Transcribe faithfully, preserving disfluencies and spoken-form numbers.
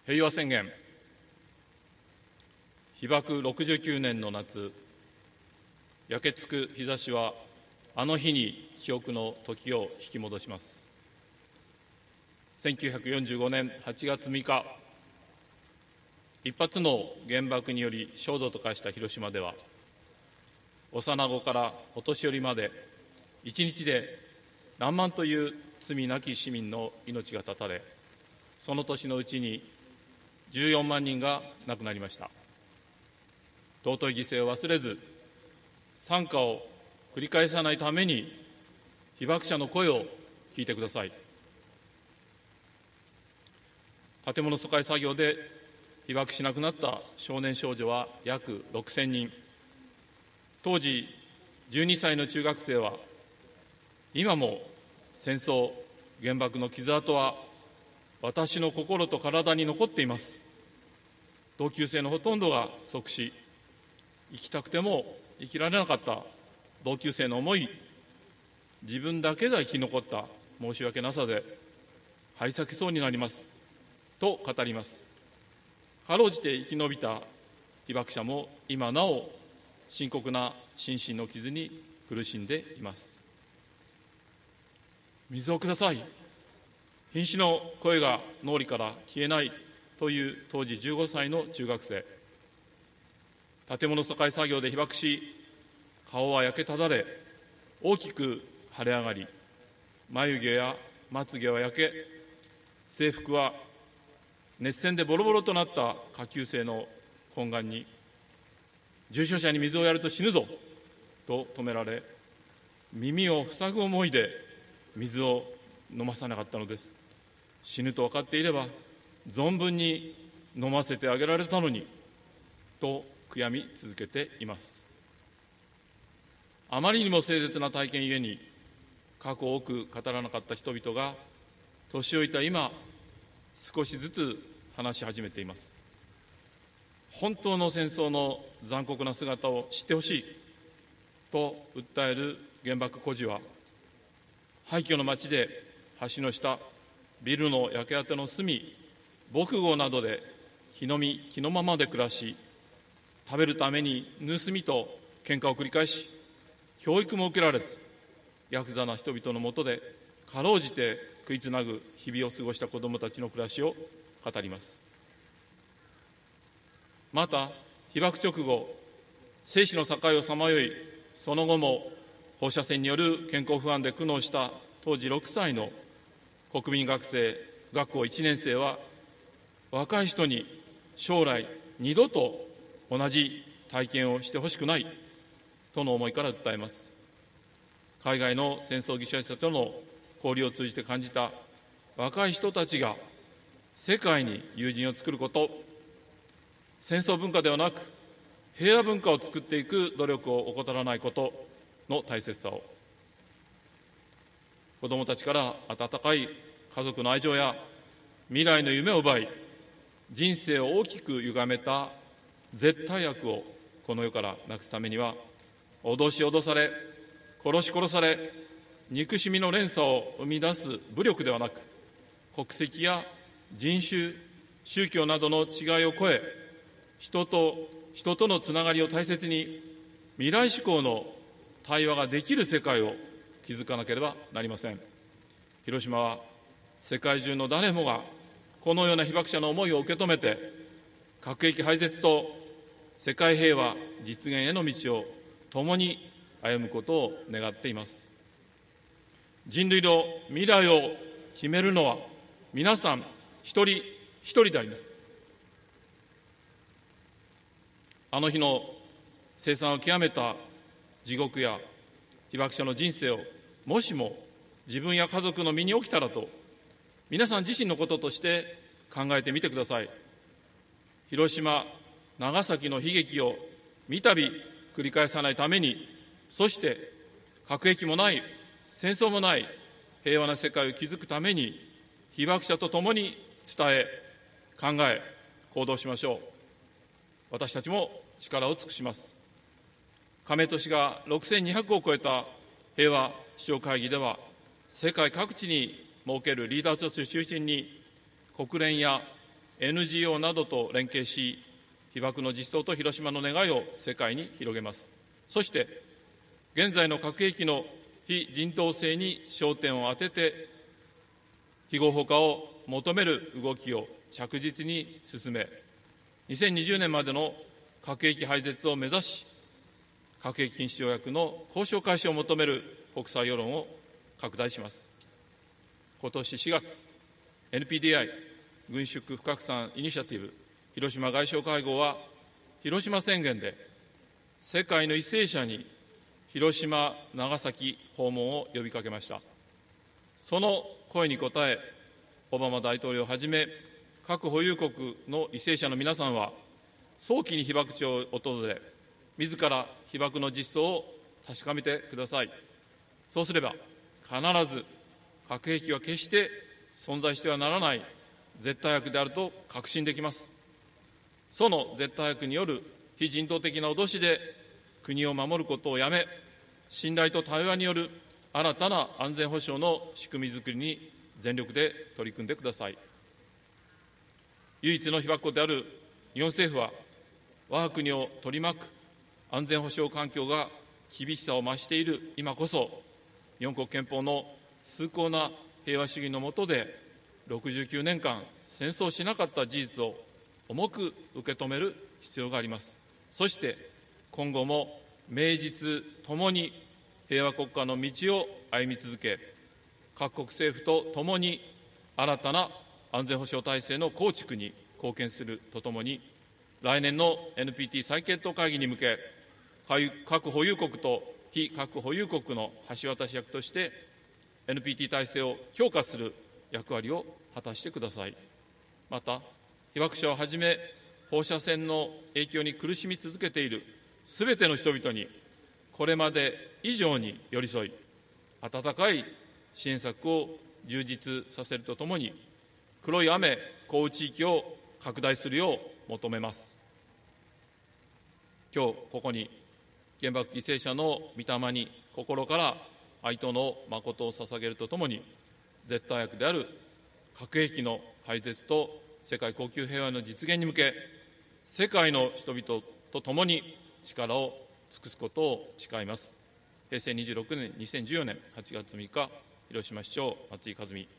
平和宣言。被爆ろくじゅうきゅうねんの夏、焼けつく日差しはあの日に記憶の時を引き戻します。せんきゅうひゃくよんじゅうごねんはちがつむいか、一発の原爆により焦土と化した広島では、幼子からお年寄りまで一日で何万という罪なき市民の命が絶たれ、その年のうちにじゅうよんまんにんが亡くなりました。尊い犠牲を忘れず、惨禍を繰り返さないために被爆者の声を聞いてください。建物疎開作業で被爆しなくなった少年少女は約ろくせんにん。当時じゅうにさいの中学生は、今も戦争、原爆の傷跡は私の心と体に残っています。同級生のほとんどが即死、生きたくても生きられなかった同級生の思い、自分だけが生き残った申し訳なさで張り裂けそうになりますと語ります。かろうじて生き延びた被爆者も今なお深刻な心身の傷に苦しんでいます。水をください。瀕死の声が脳裏から消えないという当時じゅうごさいの中学生。建物疎開作業で被爆し、顔は焼けただれ、大きく腫れ上がり、眉毛やまつげは焼け、制服は熱線でボロボロとなった下級生の懇願に、重症者に水をやると死ぬぞと止められ、耳を塞ぐ思いで水を飲まさなかったのです。死ぬと分かっていれば存分に飲ませてあげられたのにと悔やみ続けています。あまりにも凄絶な体験ゆえに過去多く語らなかった人々が年老いた今、少しずつ話し始めています。本当の戦争の残酷な姿を知ってほしいと訴える原爆孤児は、廃墟の町で橋の下、ビルの焼け跡の隅、防壕などで火の見気のままで暮らし、食べるために盗みと喧嘩を繰り返し、教育も受けられず、ヤクザな人々のもとでかろうじて食いつなぐ日々を過ごした子どもたちの暮らしを語ります。また、被爆直後、生死の境をさまよい、その後も放射線による健康不安で苦悩した当時ろくさいの国民学生学校いちねん生は、若い人に将来二度と同じ体験をしてほしくないとの思いから訴えます。海外の戦争犠牲者との交流を通じて感じた若い人たちが世界に友人を作ること、戦争文化ではなく平和文化を作っていく努力を怠らないことの大切さを、子どもたちから温かい家族の愛情や未来の夢を奪い、人生を大きく歪めた絶対悪をこの世からなくすためには、脅し脅され、殺し殺され、憎しみの連鎖を生み出す武力ではなく、国籍や人種、宗教などの違いを超え、人と人とのつながりを大切に、未来志向の対話ができる世界を築かなければなりません。広島は世界中の誰もがこのような被爆者の思いを受け止めて、核兵器廃絶と世界平和実現への道を共に歩むことを願っています。人類の未来を決めるのは皆さん一人一人であります。あの日の凄惨を極めた地獄や被爆者の人生をもしも自分や家族の身に起きたらと、皆さん自身のこととして考えてみてください。広島、長崎の悲劇を三度繰り返さないために、そして核兵器もない、戦争もない平和な世界を築くために、被爆者と共に伝え、考え、行動しましょう。私たちも力を尽くします。加盟都市がろくせんにひゃくを超えた平和首長会議では、世界各地に設けるリーダーたちを中心に、国連やエヌジーオー などと連携し、被爆の実相と広島の願いを世界に広げます。そして、現在の核兵器の非人道性に焦点を当てて、非合法化を求める動きを着実に進め、にせんにじゅうねんまでの核兵器廃絶を目指し、核兵器禁止条約の交渉開始を求める国際世論を拡大します。今年しがつ、エヌピーディーアイ 軍縮不拡散イニシアティブ広島外相会合は、広島宣言で世界の為政者に広島・長崎訪問を呼びかけました。その声に応え、オバマ大統領をはじめ、核保有国の為政者の皆さんは、早期に被爆地を訪れ、自ら被爆の実相を確かめてください。そうすれば、必ず核兵器は決して存在してはならない絶対悪であると確信できます。その絶対悪による非人道的な脅しで国を守ることをやめ、信頼と対話による新たな安全保障の仕組みづくりに全力で取り組んでください。唯一の被爆国である日本政府は、我が国を取り巻く安全保障環境が厳しさを増している今こそ、日本国憲法の崇高な平和主義の下で、ろくじゅうきゅうねんかん戦争しなかった事実を重く受け止める必要があります。そして今後も名実ともに平和国家の道を歩み続け、各国政府とともに新たな安全保障体制の構築に貢献するとともに、来年の エヌピーティー 再検討会議に向け、核保有国と非核保有国の橋渡し役として エヌピーティー 体制を強化する役割を果たしてください。また、被爆者をはじめ放射線の影響に苦しみ続けているすべての人々に、これまで以上に寄り添い、温かい支援策を充実させるとともに、黒い雨降雨地域を拡大するよう求めます。今日ここに原爆犠牲者の御霊に心から哀悼の誠を捧げるとともに、絶対悪である核兵器の廃絶と世界恒久平和の実現に向け、世界の人々と共に力を尽くすことを誓います。へいせいにじゅうろくねんにせんじゅうよねんはちがつみっか、広島市長松井一実。